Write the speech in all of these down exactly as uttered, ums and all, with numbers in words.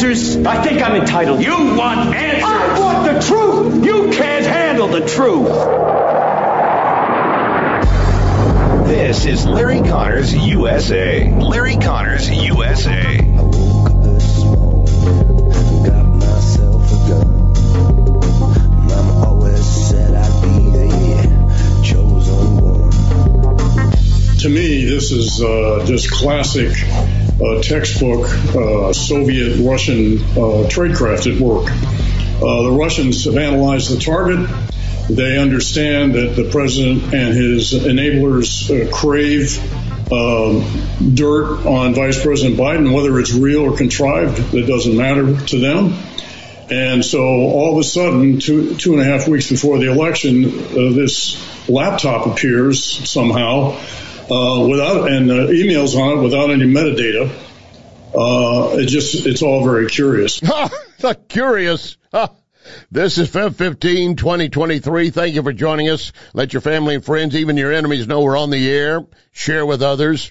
answers? I think I'm entitled. You want answers? I want the truth. You can't handle the truth. This is Larry Connors U S A. Larry Connors U S A. To me, this is uh, just classic uh, textbook uh, Soviet-Russian uh, tradecraft at work. Uh, the Russians have analyzed the target. They understand that the president and his enablers uh, crave um, dirt on Vice President Biden, whether it's real or contrived, it doesn't matter to them. And so all of a sudden, two, two and a half weeks before the election, uh, this laptop appears somehow uh, without and uh, emails on it without any metadata. Uh, it just, it's all very curious. Not curious. This is February fifteenth, twenty twenty-three. Thank you for joining us. Let your family and friends, even your enemies, know we're on the air. Share with others.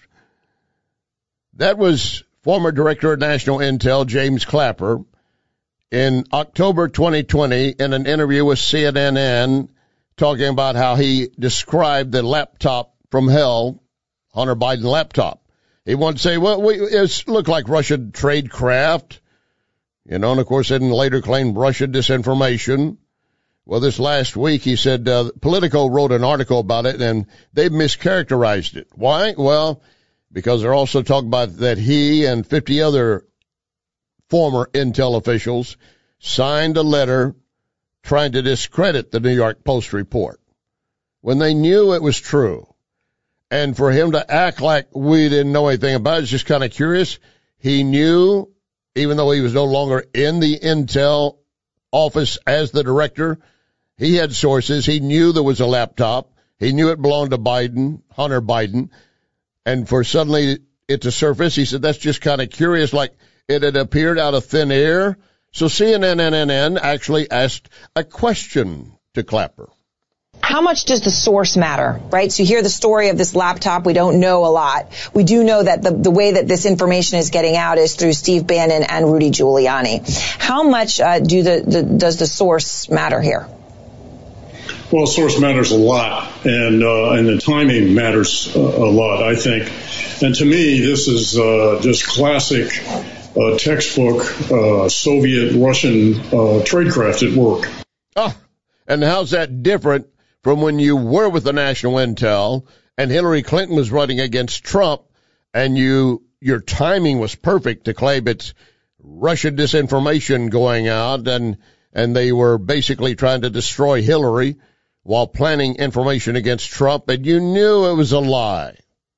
That was former Director of National Intel, James Clapper, in October twenty twenty in an interview with C N N, talking about how he described the laptop from hell, Hunter Biden laptop. He wanted to say, well, we, it looked like Russian tradecraft. You know, and of course, then later claimed Russian disinformation. Well, this last week, he said, uh, Politico wrote an article about it, and they've mischaracterized it. Why? Well, because they're also talking about that he and fifty other former Intel officials signed a letter trying to discredit the New York Post report when they knew it was true. And for him to act like we didn't know anything about it is just kind of curious. He knew, even though he was no longer in the Intel office as the director, he had sources. He knew there was a laptop. He knew it belonged to Biden, Hunter Biden. And for suddenly it to surface, he said, that's just kind of curious, like it had appeared out of thin air. So C N N actually asked a question to Clapper. How much does the source matter, right? So you hear the story of this laptop. We don't know a lot. We do know that the, the way that this information is getting out is through Steve Bannon and Rudy Giuliani. How much uh, do the, the does the source matter here? Well, source matters a lot, and uh, and the timing matters uh, a lot, I think. And to me, this is uh, just classic uh, textbook uh, Soviet-Russian uh, tradecraft at work. Oh, and how's that different from when you were with the National Intel and Hillary Clinton was running against Trump, and you your timing was perfect to claim it's Russian disinformation going out, and and they were basically trying to destroy Hillary while planning information against Trump, and you knew it was a lie.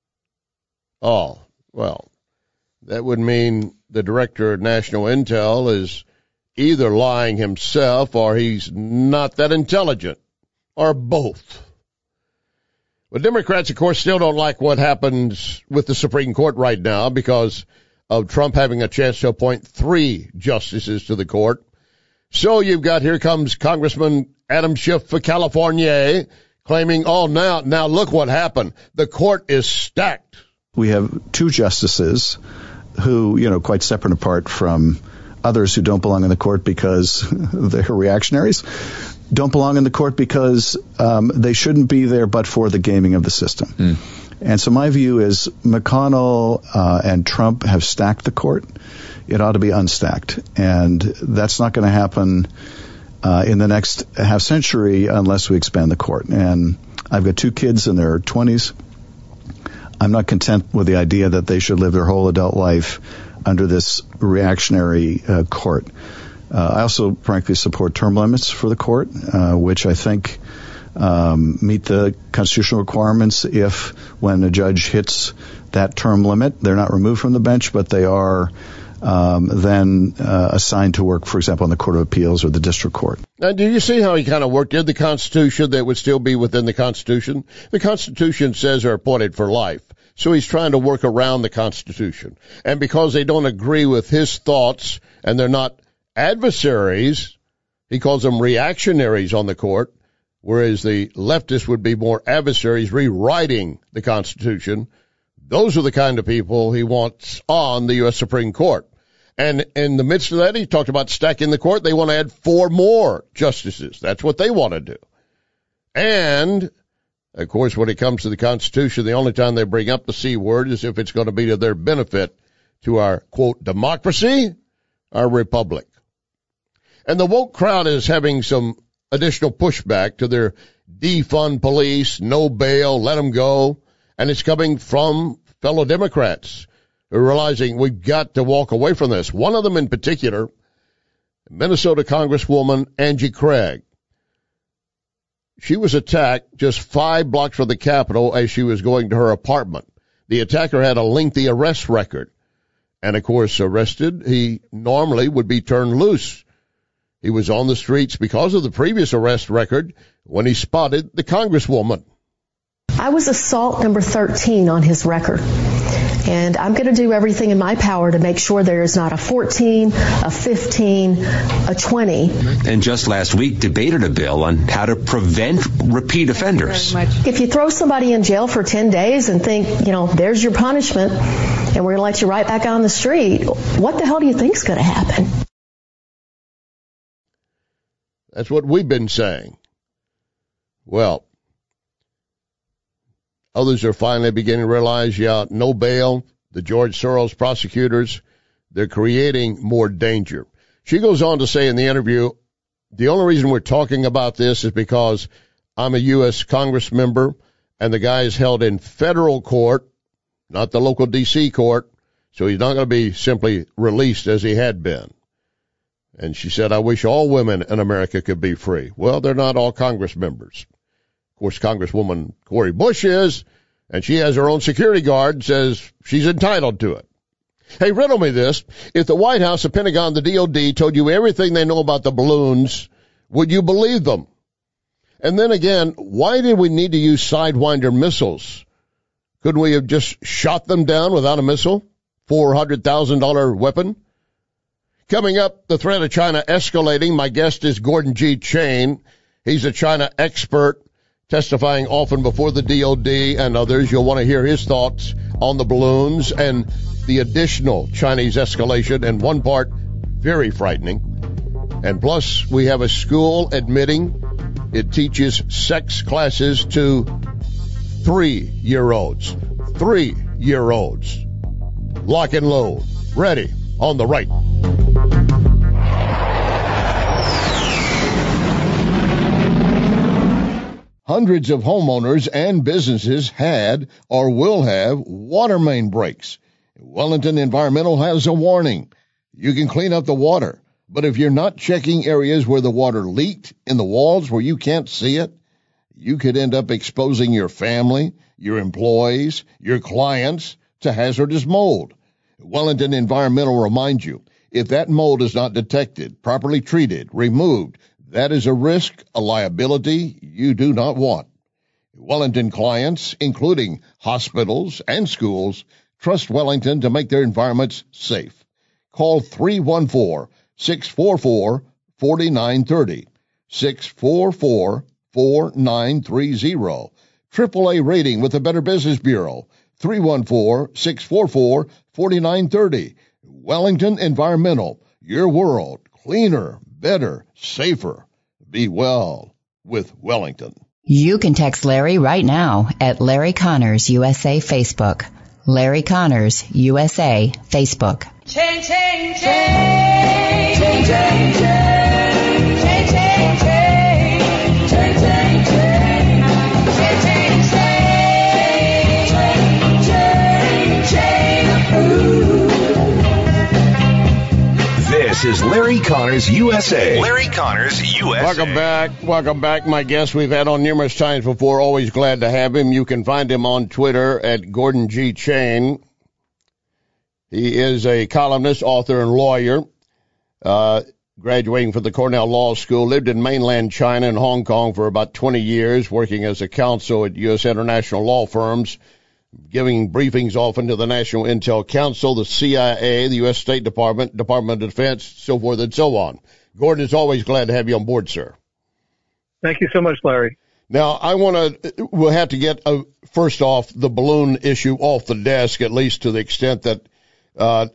Oh, well, that would mean the director of National Intel is either lying himself or he's not that intelligent, or both. Well, Democrats, of course, still don't like what happens with the Supreme Court right now because of Trump having a chance to appoint three justices to the court. So you've got, here comes Congressman Adam Schiff for California claiming, oh, now, now look what happened. The court is stacked. We have two justices who, you know, quite separate and apart from others who don't belong in the court because they're reactionaries, don't belong in the court because um, they shouldn't be there but for the gaming of the system. Mm. And so my view is McConnell uh, and Trump have stacked the court. It ought to be unstacked. And that's not going to happen uh, in the next half century unless we expand the court. And I've got two kids in their twenties. I'm not content with the idea that they should live their whole adult life under this reactionary uh, court. Uh, I also, frankly, support term limits for the court, uh, which I think um, meet the constitutional requirements if, when a judge hits that term limit, they're not removed from the bench, but they are um, then uh, assigned to work, for example, in the Court of Appeals or the District Court. Now, do you see how he kind of worked in the Constitution that would still be within the Constitution? The Constitution says they're appointed for life. So he's trying to work around the Constitution. And because they don't agree with his thoughts and they're not adversaries, he calls them reactionaries on the court, whereas the leftists would be more adversaries rewriting the Constitution. Those are the kind of people he wants on the U S Supreme Court. And in the midst of that, he talked about stacking the court. They want to add four more justices. That's what they want to do. And, of course, when it comes to the Constitution, the only time they bring up the C word is if it's going to be to their benefit to our, quote, democracy, our republic. And the woke crowd is having some additional pushback to their defund police, no bail, let them go. And it's coming from fellow Democrats who are realizing we've got to walk away from this. One of them in particular, Minnesota Congresswoman Angie Craig. She was attacked just five blocks from the Capitol as she was going to her apartment. The attacker had a lengthy arrest record. And, of course, arrested, he normally would be turned loose. He was on the streets because of the previous arrest record when he spotted the Congresswoman. I was assault number thirteen on his record. And I'm going to do everything in my power to make sure there is not a fourteen, a fifteen, a twenty. And just last week debated a bill on how to prevent repeat offenders. If you throw somebody in jail for ten days and think, you know, there's your punishment, and we're going to let you right back on the street, what the hell do you think is going to happen? That's what we've been saying. Well, others are finally beginning to realize, yeah, no bail. The George Soros prosecutors, they're creating more danger. She goes on to say in the interview, the only reason we're talking about this is because I'm a U S Congress member, and the guy is held in federal court, not the local D C court, so he's not going to be simply released as he had been. And she said, I wish all women in America could be free. Well, they're not all Congress members. Of course, Congresswoman Cori Bush is, and she has her own security guard, says she's entitled to it. Hey, riddle me this. If the White House, the Pentagon, the D O D told you everything they know about the balloons, would you believe them? And then again, why did we need to use Sidewinder missiles? Couldn't we have just shot them down without a missile? four hundred thousand dollars weapon? Coming up, the threat of China escalating. My guest is Gordon G. Chain. He's a China expert, testifying often before the D O D and others. You'll want to hear his thoughts on the balloons and the additional Chinese escalation, and one part very frightening. And plus, we have a school admitting it teaches sex classes to three-year-olds. Three-year-olds. Lock and load. Ready on the right. Hundreds of homeowners and businesses had or will have water main breaks. Wellington Environmental has a warning. You can clean up the water, but if you're not checking areas where the water leaked in the walls where you can't see it, you could end up exposing your family, your employees, your clients to hazardous mold. Wellington Environmental reminds you, if that mold is not detected, properly treated, removed, that is a risk, a liability you do not want. Wellington clients, including hospitals and schools, trust Wellington to make their environments safe. Call three one four, six four four, four nine three zero, six four four, four nine three zero. triple A rating with the Better Business Bureau, three one four, six four four, four nine three zero. Wellington Environmental, your world, cleaner, better, safer. Be well with Wellington. You can text Larry right now at Larry Connors U S A Facebook. Larry Connors U S A Facebook. Change, change, change, change, change, change, change, change, change, change, change, change, change, change, change. This is Larry Connors U S A. Larry Connors U S A. Welcome back. Welcome back. My guest we've had on numerous times before. Always glad to have him. You can find him on Twitter at Gordon G. Chain. He is a columnist, author, and lawyer. Uh, graduating from the Cornell Law School, lived in mainland China and Hong Kong for about twenty years, working as a counsel at U S international law firms, giving briefings often to the National Intel Council, the C I A, the U S State Department, Department of Defense, so forth and so on. Gordon, it's always glad to have you on board, sir. Thank you so much, Larry. Now, I want to, we'll have to get, uh, first off, the balloon issue off the desk, at least to the extent that uh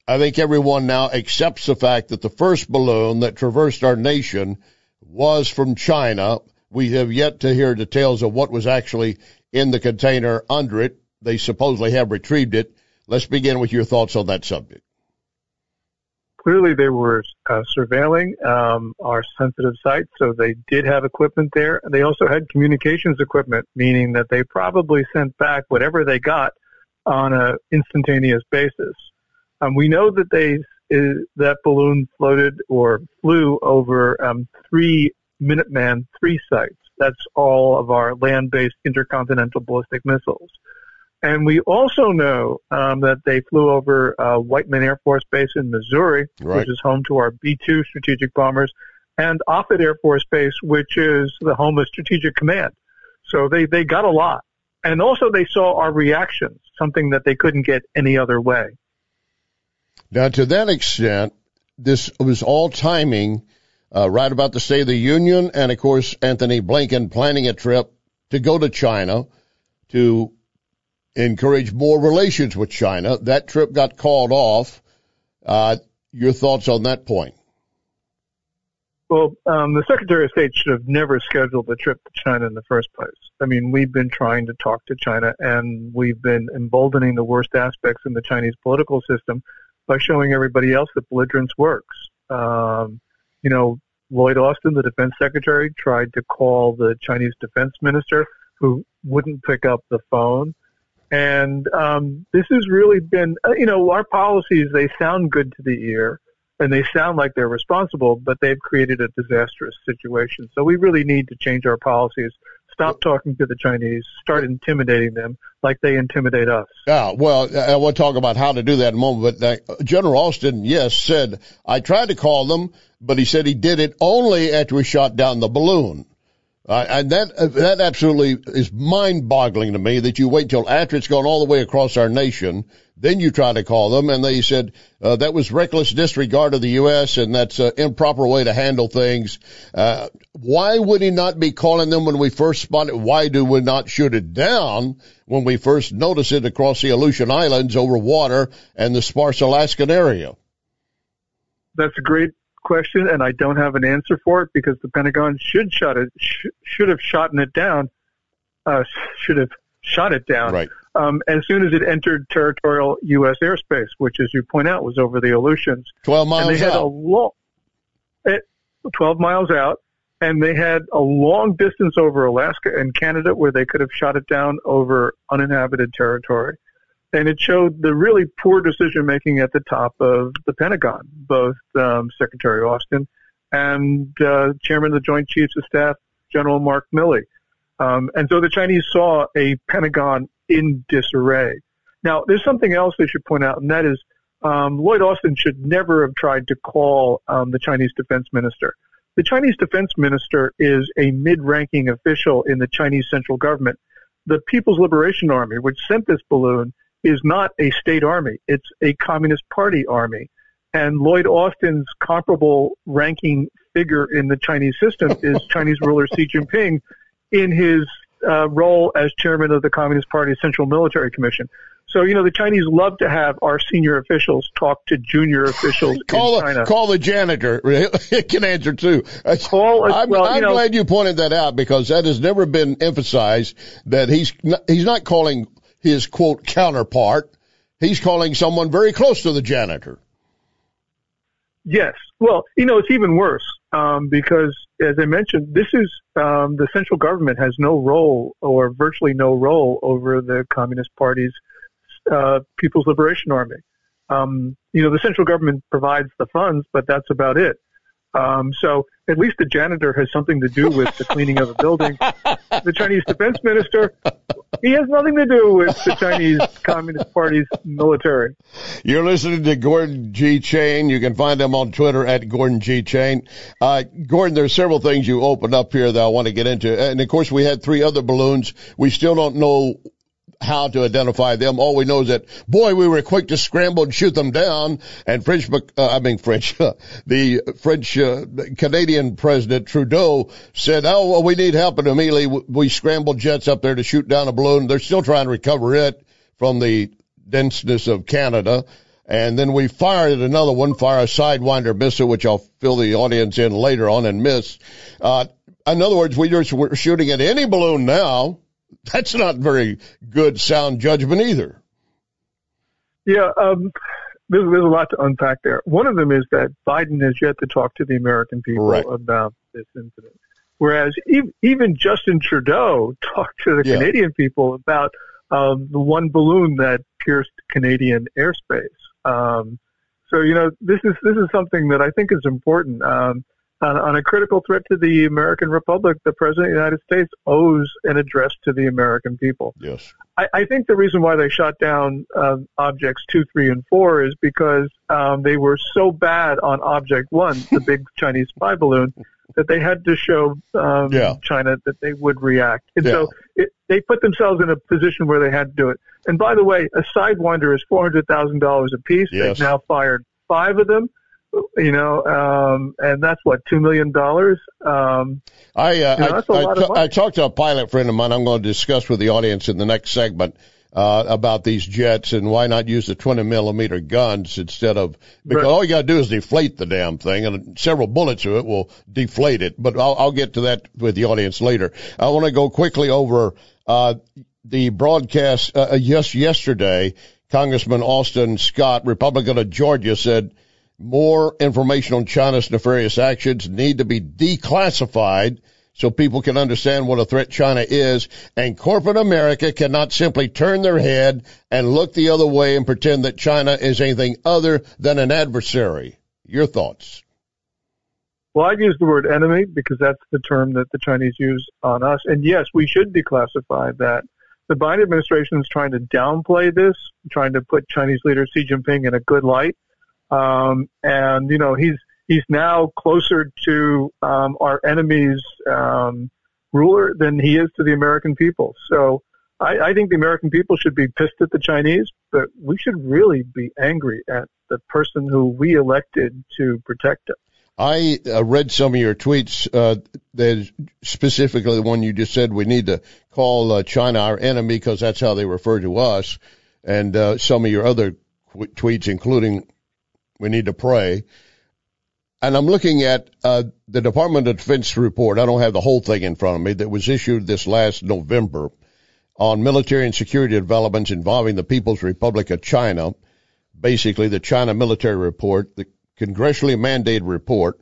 I think everyone now accepts the fact that the first balloon that traversed our nation was from China. We have yet to hear details of what was actually in the container under it. They supposedly have retrieved it. Let's begin with your thoughts on that subject. Clearly, they were uh, surveilling um, our sensitive sites, so they did have equipment there. They also had communications equipment, meaning that they probably sent back whatever they got on an instantaneous basis. Um, we know that they is, that balloon floated or flew over um, three Minuteman three sites. That's all of our land-based intercontinental ballistic missiles. And we also know um, that they flew over uh, Whiteman Air Force Base in Missouri, right, which is home to our B two strategic bombers, and Offutt Air Force Base, which is the home of Strategic Command. So they, they got a lot. And also they saw our reactions, something that they couldn't get any other way. Now, to that extent, this was all timing uh, right about the State of the Union and, of course, Anthony Blinken planning a trip to go to China to encourage more relations with China. That trip got called off. Uh, your thoughts on that point? Well, um, the Secretary of State should have never scheduled the trip to China in the first place. I mean, we've been trying to talk to China, and we've been emboldening the worst aspects in the Chinese political system by showing everybody else that belligerence works. Um, you know, Lloyd Austin, the defense secretary, tried to call the Chinese defense minister, who wouldn't pick up the phone. And um, this has really been, you know, our policies, they sound good to the ear, and they sound like they're responsible, but they've created a disastrous situation. So we really need to change our policies, stop talking to the Chinese, start intimidating them like they intimidate us. Yeah, well, I want to talk about how to do that in a moment, but uh, General Austin, yes, said, I tried to call them, but he said he did it only after we shot down the balloon. Uh, and that uh, that absolutely is mind-boggling to me that you wait till after it's gone all the way across our nation, then you try to call them, and they said uh, that was reckless disregard of the U S, and that's an improper way to handle things. Uh, why would he not be calling them when we first spotted it? Why do we not shoot it down when we first noticed it across the Aleutian Islands over water and the sparse Alaskan area? That's a great question, and I don't have an answer for it because the Pentagon should shot it sh- should have shot it down, uh, should have shot it down right. um, as soon as it entered territorial U S airspace, which, as you point out, was over the Aleutians. Twelve miles and they had out. A long, it, Twelve miles out, and they had a long distance over Alaska and Canada where they could have shot it down over uninhabited territory. And it showed the really poor decision-making at the top of the Pentagon, both um, Secretary Austin and uh, Chairman of the Joint Chiefs of Staff, General Mark Milley. Um, and so the Chinese saw a Pentagon in disarray. Now, there's something else they should point out, and that is um, Lloyd Austin should never have tried to call um, the Chinese defense minister. The Chinese defense minister is a mid-ranking official in the Chinese central government. The People's Liberation Army, which sent this balloon, is not a state army. It's a Communist Party army. And Lloyd Austin's comparable ranking figure in the Chinese system is Chinese ruler Xi Jinping in his uh, role as chairman of the Communist Party's Central Military Commission. So, you know, the Chinese love to have our senior officials talk to junior officials call in China. The, call the janitor. It can answer, too. Call, I'm, well, I'm you know, glad you pointed that out because that has never been emphasized, that he's not, he's not calling his, quote, counterpart. He's calling someone very close to the janitor. Yes. Well, you know, it's even worse um, because, as I mentioned, this is um, the central government has no role or virtually no role over the Communist Party's uh, People's Liberation Army. Um, you know, the central government provides the funds, but that's about it. Um, so at least the janitor has something to do with the cleaning of a building. The Chinese defense minister, he has nothing to do with the Chinese Communist Party's military. You're listening to Gordon G. Chain. You can find him on Twitter at Gordon G. Chain. Uh, Gordon, there's several things you opened up here that I want to get into. And, of course, we had three other balloons. We still don't know how to identify them. All we know is that, boy, we were quick to scramble and shoot them down. And French, uh, I mean French, uh, the French uh, Canadian President Trudeau said, oh, well, we need help. And immediately we scrambled jets up there to shoot down a balloon. They're still trying to recover it from the denseness of Canada. And then we fired another one, fire a Sidewinder missile, which I'll fill the audience in later on and miss. Uh, in other words, we just we're shooting at any balloon now. That's not very good sound judgment either. Yeah, um, there's, there's a lot to unpack there. One of them is that Biden has yet to talk to the American people right. about this incident. Whereas even, even Justin Trudeau talked to the yeah. Canadian people about um, the one balloon that pierced Canadian airspace. Um, so, you know, this is this is something that I think is important. Um, on, on a critical threat to the American Republic, the President of the United States owes an address to the American people. Yes. I, I think the reason why they shot down uh, objects two, three, and four is because um, they were so bad on object one, the big Chinese spy balloon, that they had to show um, yeah. China that they would react. And yeah. so it, they put themselves in a position where they had to do it. And by the way, a Sidewinder is four hundred thousand dollars a piece. Yes. They've now fired five of them, you know, um, and that's what, two million dollars? Um, I, uh, you know, that's a I, lot I, of money. I talked to a pilot friend of mine I'm going to discuss with the audience in the next segment. Uh, about these jets and why not use the twenty millimeter guns instead of, because right. all you got to do is deflate the damn thing and several bullets of it will deflate it. But I'll, I'll get to that with the audience later. I want to go quickly over, uh, the broadcast, uh, yes, yesterday, Congressman Austin Scott, Republican of Georgia, said more information on China's nefarious actions need to be declassified so people can understand what a threat China is, and corporate America cannot simply turn their head and look the other way and pretend that China is anything other than an adversary. Your thoughts? Well, I'd use the word enemy because that's the term that the Chinese use on us. And yes, we should declassify that. The Biden administration is trying to downplay this, trying to put Chinese leader Xi Jinping in a good light. Um, and, you know, he's, He's now closer to um, our enemy's um, ruler than he is to the American people. So I, I think the American people should be pissed at the Chinese, but we should really be angry at the person who we elected to protect us. I uh, read some of your tweets, uh, there's specifically the one you just said we need to call uh, China our enemy because that's how they refer to us, and uh, some of your other qu- tweets, including we need to pray. And I'm looking at uh, the Department of Defense report. I don't have the whole thing in front of me that was issued this last November on military and security developments involving the People's Republic of China, basically the China military report, the congressionally mandated report.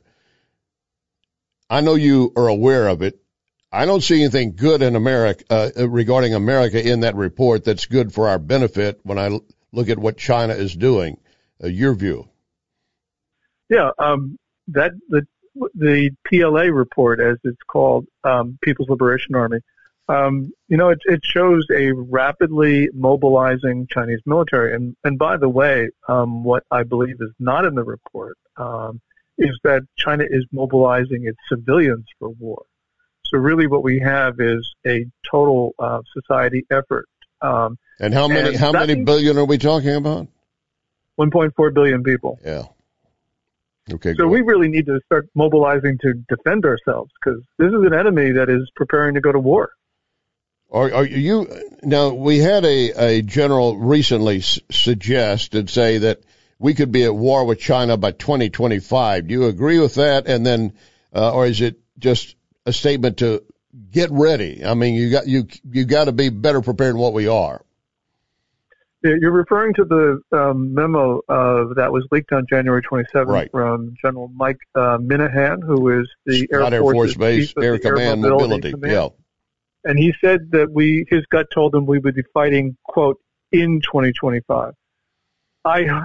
I know you are aware of it. I don't see anything good in America uh, regarding America in that report that's good for our benefit when I look at what China is doing. Uh, your view? Yeah, um, that the the P L A report, as it's called, um, People's Liberation Army. Um, you know, it, it shows a rapidly mobilizing Chinese military. And, and by the way, um, what I believe is not in the report um, is that China is mobilizing its civilians for war. So really, what we have is a total uh, society effort. Um, and how many and how many billion are we talking about? one point four billion people. Yeah. Okay. So we really need to start mobilizing to defend ourselves because this is an enemy that is preparing to go to war. Are, are you now? We had a, a general recently s- suggest and say that we could be at war with China by twenty twenty-five. Do you agree with that? And then, uh, or is it just a statement to get ready? I mean, you got you you got to be better prepared than what we are. You're referring to the um, memo uh, that was leaked on January twenty-seventh right. from General Mike uh, Minahan, who is the Air, Air Force Base Air Command Air Mobility. Command. Yeah. And he said that we, his gut told him we would be fighting, quote, in twenty twenty-five. I,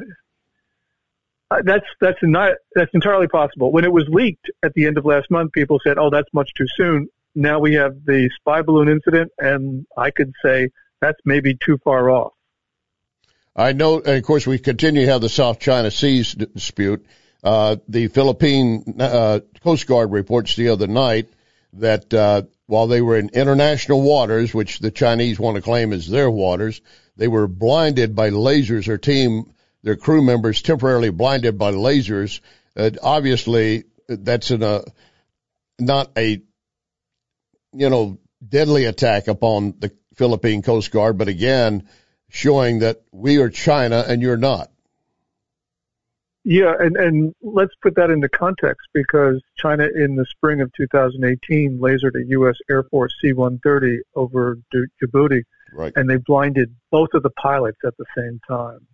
that's, that's not, that's entirely possible. When it was leaked at the end of last month, people said, oh, that's much too soon. Now we have the spy balloon incident, and I could say that's maybe too far off. I know, and of course, we continue to have the South China Seas dispute. Uh, the Philippine uh, Coast Guard reports the other night that uh, while they were in international waters, which the Chinese want to claim as their waters, they were blinded by lasers. Their team, their crew members, temporarily blinded by lasers. Uh, obviously, that's in a not a you know deadly attack upon the Philippine Coast Guard, but again, showing that we are China and you're not. Yeah, and, and let's put that into context, because China in the spring of two thousand eighteen lasered a U S Air Force C one thirty over Djibouti, right. and they blinded both of the pilots at the same time.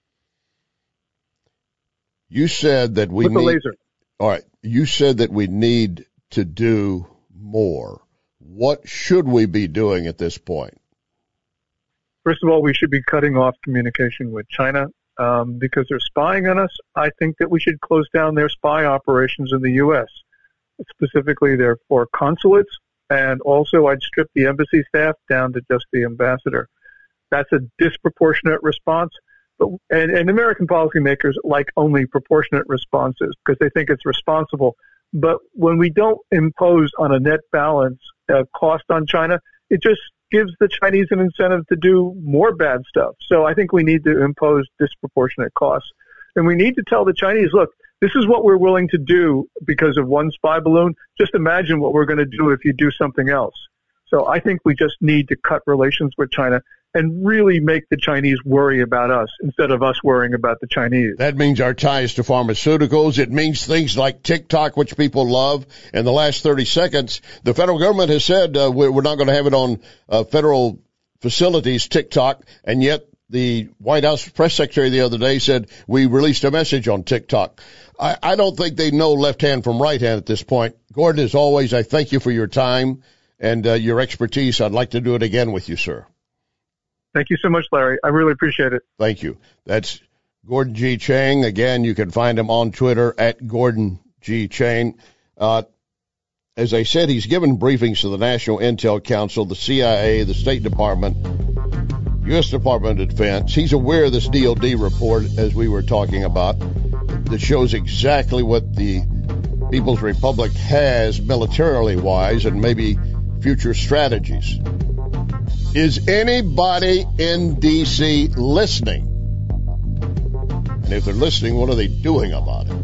You said that we With need, the laser. All right. You said that we need to do more. What should we be doing at this point? First of all, we should be cutting off communication with China. Um, because they're spying on us. I think that we should close down their spy operations in the U S, specifically their four consulates, and also I'd strip the embassy staff down to just the ambassador. That's a disproportionate response, but and, and American policymakers like only proportionate responses because they think it's responsible. But when we don't impose on a net balance uh, cost on China, it just gives the Chinese an incentive to do more bad stuff. So I think we need to impose disproportionate costs. And we need to tell the Chinese, look, this is what we're willing to do because of one spy balloon. Just imagine what we're going to do if you do something else. So I think we just need to cut relations with China and really make the Chinese worry about us instead of us worrying about the Chinese. That means our ties to pharmaceuticals. It means things like TikTok, which people love. In the last thirty seconds, the federal government has said uh, we're, we're not going to have it on uh, federal facilities, TikTok, and yet the White House press secretary the other day said we released a message on TikTok. I, I don't think they know left hand from right hand at this point. Gordon, as always, I thank you for your time and uh, your expertise. I'd like to do it again with you, sir. Thank you so much, Larry. I really appreciate it. Thank you. That's Gordon G. Chang. Again, you can find him on Twitter at Gordon G. Chang. Uh, as I said, he's given briefings to the National Intel Council, the C I A, the State Department, U S Department of Defense. He's aware of this D O D report, as we were talking about, that shows exactly what the People's Republic has militarily wise and maybe future strategies. Is anybody in D C listening? And if they're listening, what are they doing about it?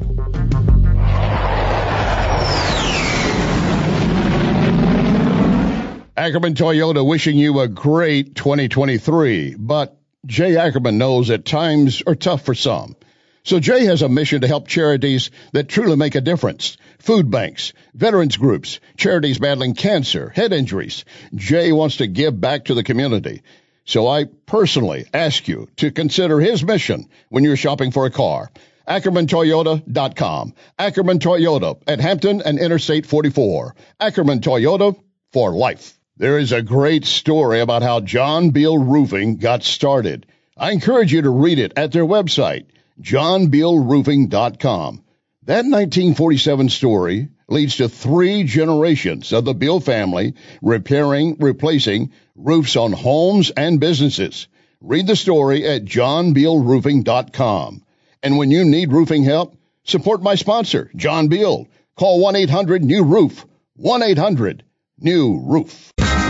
Ackerman Toyota wishing you a great twenty twenty-three, but Jay Ackerman knows that times are tough for some. So Jay has a mission to help charities that truly make a difference. Food banks, veterans groups, charities battling cancer, head injuries. Jay wants to give back to the community. So I personally ask you to consider his mission when you're shopping for a car. Ackerman Toyota dot com. Ackerman Toyota at Hampton and Interstate forty-four. Ackerman Toyota for life. There is a great story about how John Beal Roofing got started. I encourage you to read it at their website, John Beal Roofing dot com. That nineteen forty-seven story leads to three generations of the Beal family repairing, replacing roofs on homes and businesses. Read the story at John Beal Roofing dot com. And when you need roofing help, support my sponsor, John Beal. Call one eight hundred new roof, one eight hundred new roof.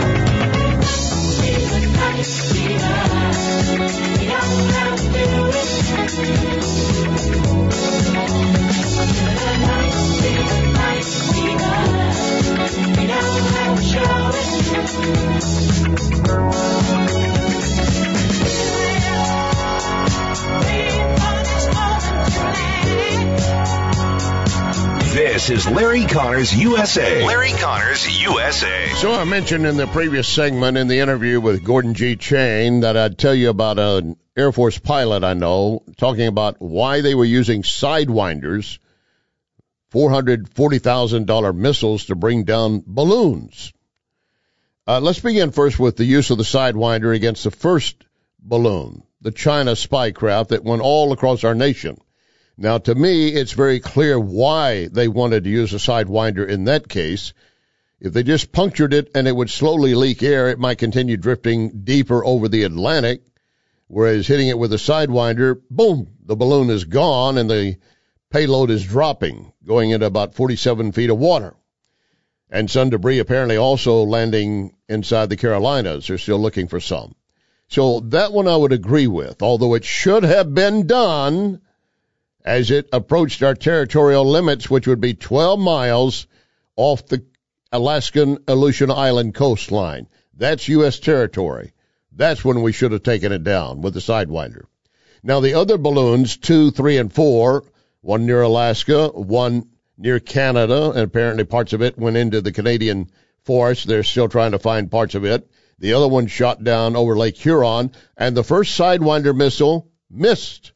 This is Larry Connors U S A. Larry Connors U S A. So I mentioned in the previous segment in the interview with Gordon G. Chang that I'd tell you about an Air Force pilot I know talking about why they were using Sidewinders, four hundred forty thousand dollars missiles to bring down balloons. Uh, let's begin first with the use of the Sidewinder against the first balloon, the China spy craft that went all across our nation. Now, to me, it's very clear why they wanted to use a Sidewinder in that case. If they just punctured it and it would slowly leak air, it might continue drifting deeper over the Atlantic, whereas hitting it with a Sidewinder, boom, the balloon is gone and the payload is dropping, going into about forty-seven feet of water. And some debris apparently also landing inside the Carolinas. They're still looking for some. So that one I would agree with, although it should have been done as it approached our territorial limits, which would be twelve miles off the Alaskan Aleutian Island coastline. That's U S territory. That's when we should have taken it down with the Sidewinder. Now, the other balloons, two, three, and four, one near Alaska, one near Canada, and apparently parts of it went into the Canadian forest. They're still trying to find parts of it. The other one shot down over Lake Huron, and the first Sidewinder missile missed.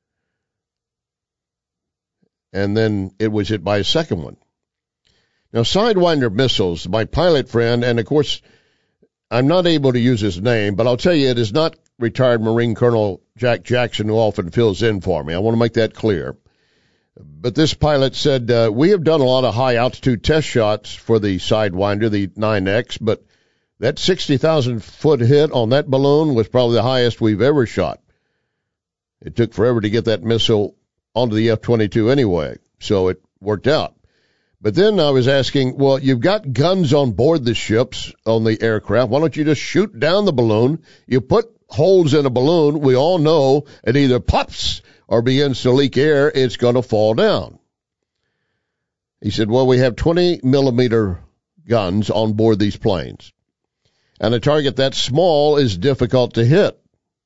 And then it was hit by a second one. Now, Sidewinder missiles, my pilot friend, and of course, I'm not able to use his name, but I'll tell you, it is not retired Marine Colonel Jack Jackson who often fills in for me. I want to make that clear. But this pilot said, uh, we have done a lot of high-altitude test shots for the Sidewinder, the nine X, but that sixty thousand foot hit on that balloon was probably the highest we've ever shot. It took forever to get that missile onto the F twenty-two anyway, so it worked out. But then I was asking, well, you've got guns on board the ships, on the aircraft. Why don't you just shoot down the balloon? You put holes in a balloon. We all know it either pops or begins to leak air. It's going to fall down. He said, well, we have twenty millimeter guns on board these planes. And a target that small is difficult to hit.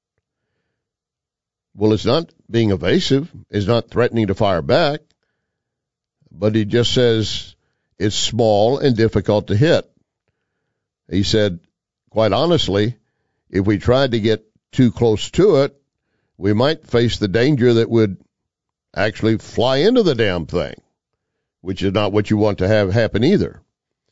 Well, it's not being evasive. It's not threatening to fire back. But he just says it's small and difficult to hit. He said, quite honestly, if we tried to get too close to it, we might face the danger that would actually fly into the damn thing, which is not what you want to have happen either.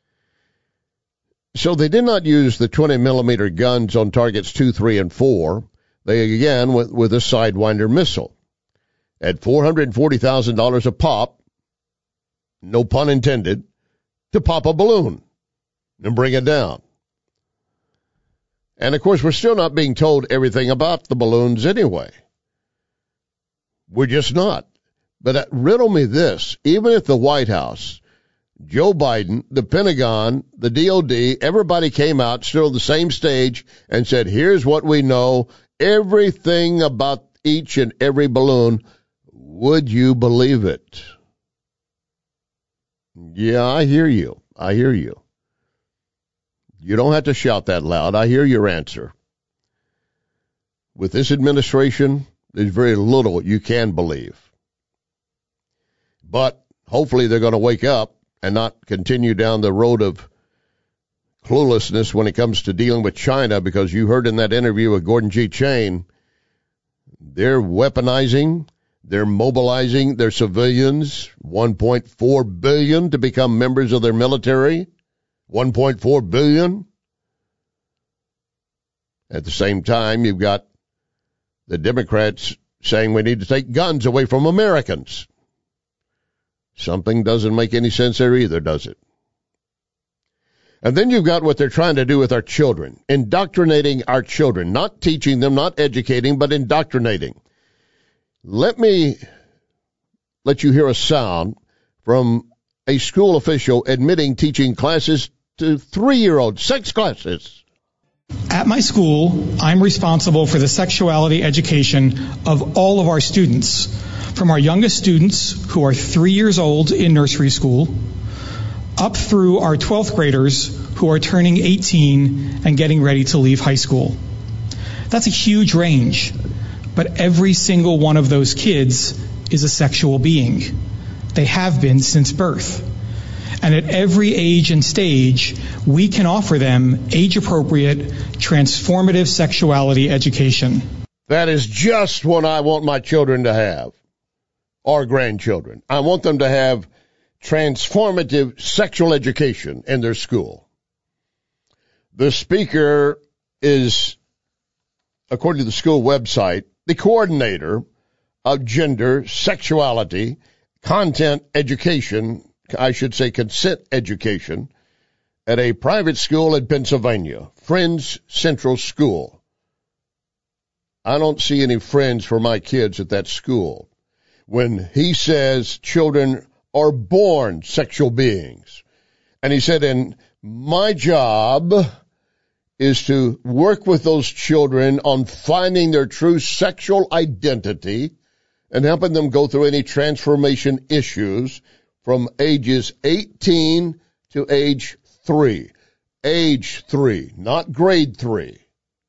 So they did not use the twenty millimeter guns on targets two, three, and four. They again went with a Sidewinder missile. At four hundred forty thousand dollars a pop, no pun intended, to pop a balloon and bring it down. And, of course, we're still not being told everything about the balloons anyway. We're just not. But uh, riddle me this. Even at the White House, Joe Biden, the Pentagon, the D O D, everybody came out still on the same stage and said, here's what we know, everything about each and every balloon. Would you believe it? Yeah, I hear you. I hear you. You don't have to shout that loud. I hear your answer. With this administration, there's very little you can believe. But hopefully they're going to wake up and not continue down the road of cluelessness when it comes to dealing with China, because you heard in that interview with Gordon G. Chain, they're weaponizing, they're mobilizing their civilians, one point four billion dollars to become members of their military. one point four billion dollars. At the same time, you've got the Democrats saying we need to take guns away from Americans. Something doesn't make any sense there either, does it? And then you've got what they're trying to do with our children, indoctrinating our children, not teaching them, not educating, but indoctrinating. Let me let you hear a sound from a school official admitting teaching classes to three-year-olds, sex classes. At my school, I'm responsible for the sexuality education of all of our students, from our youngest students who are three years old in nursery school, up through our twelfth graders who are turning eighteen and getting ready to leave high school. That's a huge range, but every single one of those kids is a sexual being. They have been since birth. And at every age and stage, we can offer them age-appropriate, transformative sexuality education. That is just what I want my children to have, or grandchildren. I want them to have transformative sexual education in their school. The speaker is, according to the school website, the coordinator of gender, sexuality, content education, I should say consent education, at a private school in Pennsylvania, Friends Central School. I don't see any friends for my kids at that school. When he says children are born sexual beings, and he said, and my job is to work with those children on finding their true sexual identity and helping them go through any transformation issues from ages eighteen to age three. Age three, not grade three.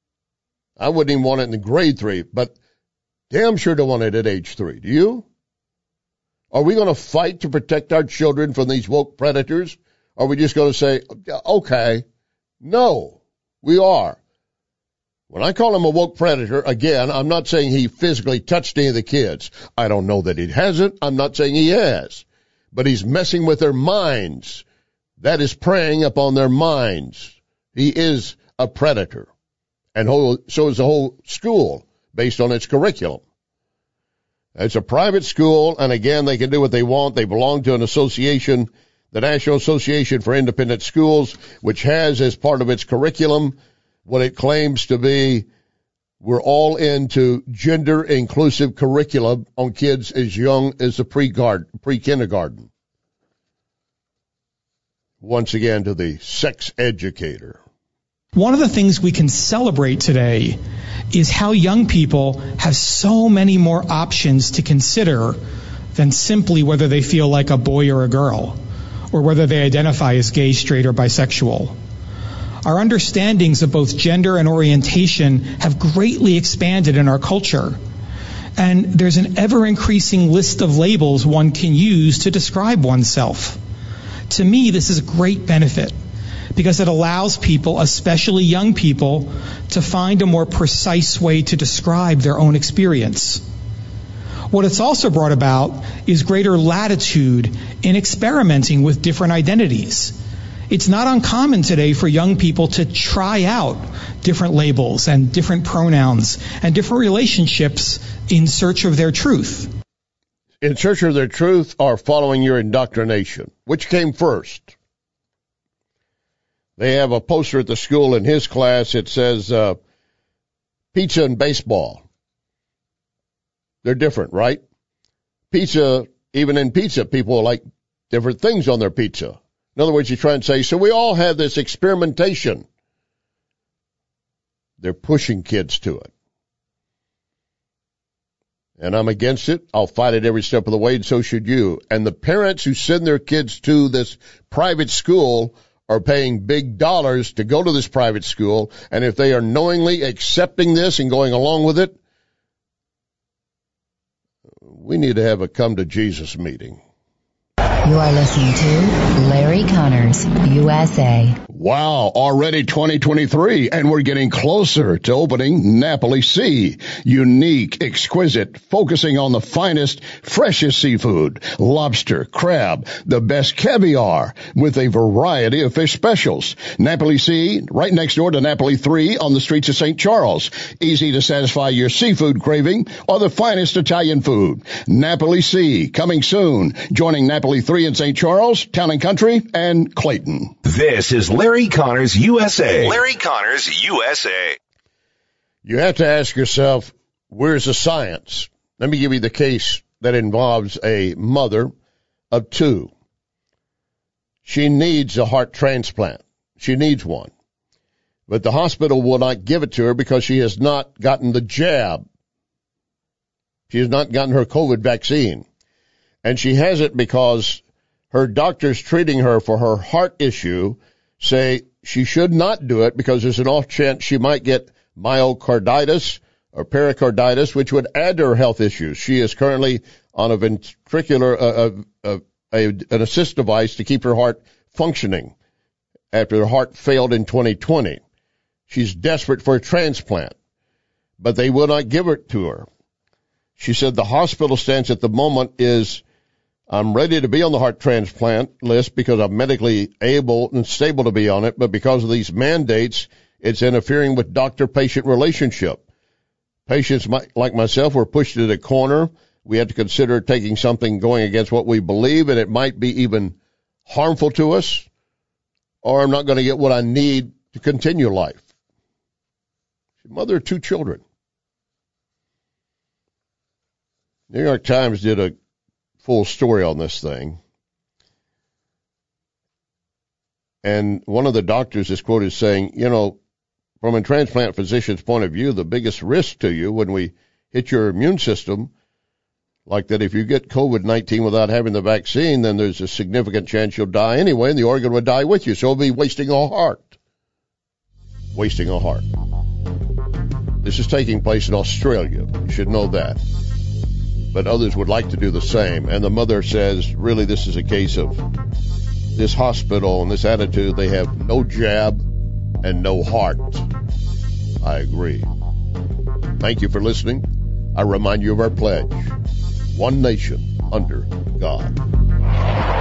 I wouldn't even want it in grade three, but damn sure don't want it at age three. Do you? Are we going to fight to protect our children from these woke predators? Or are we just going to say, okay, no, we are. When I call him a woke predator, again, I'm not saying he physically touched any of the kids. I don't know that he hasn't. I'm not saying he has. But he's messing with their minds. That is preying upon their minds. He is a predator. And so is the whole school based on its curriculum. It's a private school, and again, they can do what they want. They belong to an association, the National Association for Independent Schools, which has as part of its curriculum what it claims to be, we're all into gender-inclusive curriculum on kids as young as the pre-kindergarten. Once again, to the sex educator. One of the things we can celebrate today is how young people have so many more options to consider than simply whether they feel like a boy or a girl, or whether they identify as gay, straight, or bisexual. Our understandings of both gender and orientation have greatly expanded in our culture, and there's an ever-increasing list of labels one can use to describe oneself. To me, this is a great benefit, because it allows people, especially young people, to find a more precise way to describe their own experience. What it's also brought about is greater latitude in experimenting with different identities. It's not uncommon today for young people to try out different labels and different pronouns and different relationships in search of their truth. In search of their truth or following your indoctrination? Which came first? They have a poster at the school in his class. It says, uh, pizza and baseball. They're different, right? Pizza, even in pizza, people like different things on their pizza. In other words, you try and say, so we all have this experimentation. They're pushing kids to it. And I'm against it. I'll fight it every step of the way, and so should you. And the parents who send their kids to this private school are paying big dollars to go to this private school, and if they are knowingly accepting this and going along with it, we need to have a come to Jesus meeting. You are listening to Larry Connors, U S A. Wow, already twenty twenty-three, and we're getting closer to opening Napoli Sea. Unique, exquisite, focusing on the finest, freshest seafood, lobster, crab, the best caviar, with a variety of fish specials. Napoli Sea, right next door to Napoli three on the streets of Saint Charles. Easy to satisfy your seafood craving or the finest Italian food. Napoli Sea, coming soon, joining Napoli three in Saint Charles, Town and Country, and Clayton. This is Larry Connors, U S A. Larry Connors, U S A. You have to ask yourself, where's the science? Let me give you the case that involves a mother of two. She needs a heart transplant. She needs one. But the hospital will not give it to her because she has not gotten the jab. She has not gotten her COVID vaccine. And she has it because her doctors treating her for her heart issue say she should not do it because there's an off chance she might get myocarditis or pericarditis, which would add to her health issues. She is currently on a ventricular, uh, uh, a, an assist device to keep her heart functioning after her heart failed in twenty twenty. She's desperate for a transplant, but they will not give it to her. She said the hospital stance at the moment is, I'm ready to be on the heart transplant list because I'm medically able and stable to be on it, but because of these mandates, it's interfering with doctor-patient relationship. Patients like myself were pushed to the corner. We had to consider taking something going against what we believe, and it might be even harmful to us, or I'm not going to get what I need to continue life. Mother of two children. New York Times did a full story on this thing. And one of the doctors is quoted saying, you know, from a transplant physician's point of view, the biggest risk to you when we hit your immune system, like that if you get COVID nineteen without having the vaccine, then there's a significant chance you'll die anyway, and the organ would die with you. So it'll be wasting a heart. Wasting a heart. This is taking place in Australia. You should know that. but others would like to do the same. And the mother says, really, this is a case of this hospital and this attitude. They have no jab and no heart. I agree. Thank you for listening. I remind you of our pledge. One nation under God.